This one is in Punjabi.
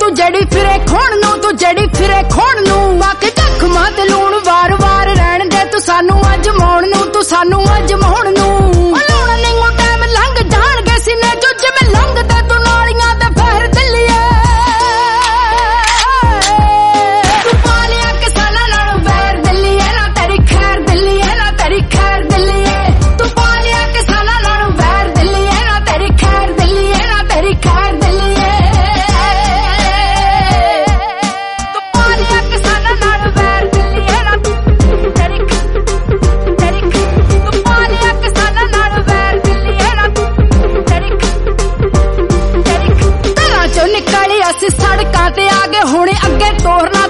ਤੂੰ ਜੜੀ ਫਿਰੇ ਖੋਣ ਨੂੰ, ਤੂੰ ਜੜੀ ਫਿਰੇ ਖੋਣ ਨੂੰ। ਬਾਕੀ ਜ਼ਖਮਾਂ ਤੇ ਲੂਣ ਵਾਰ-ਵਾਰ ਰਹਿਣ ਦੇ ਤੂੰ ਸਾਨੂੰ ਅਜਮਾਉਣ ਨੂੰ, ਤੂੰ ਸਾਨੂੰ ਅਜਮਾਉਣ ਨੂੰ। ਲੂਣ ਨਿੰਗੂ ਟਾਈਮ ਲੰਘ ਜਾਣਗੇ ਸੀਨੇ ਚੋਂ ਜਿਵੇਂ ਲੰਘਦੇ ਤੂੰ ਨਾਲੀਆਂ ਤੇ ਫੇਰ ਦਿੱਲੀਏ। ਤੂੰ ਪਾ ਲਿਆ ਕਿਸਾਨਾਂ ਨਾਲੋਂ ਵੈਰ ਦਿੱਲੀਏ, ਨਾ ਤੇਰੀ ਖੈਰ ਦਿੱਲੀਏ, ਨਾ ਤੇਰੀ ਖੈਰ ਦਿੱਲੀਏ। ਤੂੰ ਪਾ ਲਿਆ ਕਿਸਾਨਾਂ ਨਾਲੋਂ ਵੈਰ ਦਿੱਲੀਏ, ਨਾ ਤੇਰੀ ਖੈਰ ਦਿੱਲੀਏ, ਨਾ ਤੇਰੀ ਖੈਰ ਦਿੱਲੀਏ। ਤੂੰ ਪਾ ਲਿਆ ਕਿਸਾਨਾਂ ਨਾਲੋਂ ਵੈਰ ਦਿੱਲੀਏ, ਨਾ ਤੇਰੀ ਤੂੰ ਪਾ ਲਿਆ ਕਿਸਾਨਾਂ ਨਾਲੋਂ ਵੈਰ ਦਿੱਲੀਏ, ਨਾ ਤੇਰੀ ਘਰਾਂ ਚੋਂ ਨਿਕਲੇ ਅਸੀਂ ਸੜਕਾਂ ਤੇ ਆ ਗਏ, ਹੁਣ ਅੱਗੇ ਤੋਰਨਾ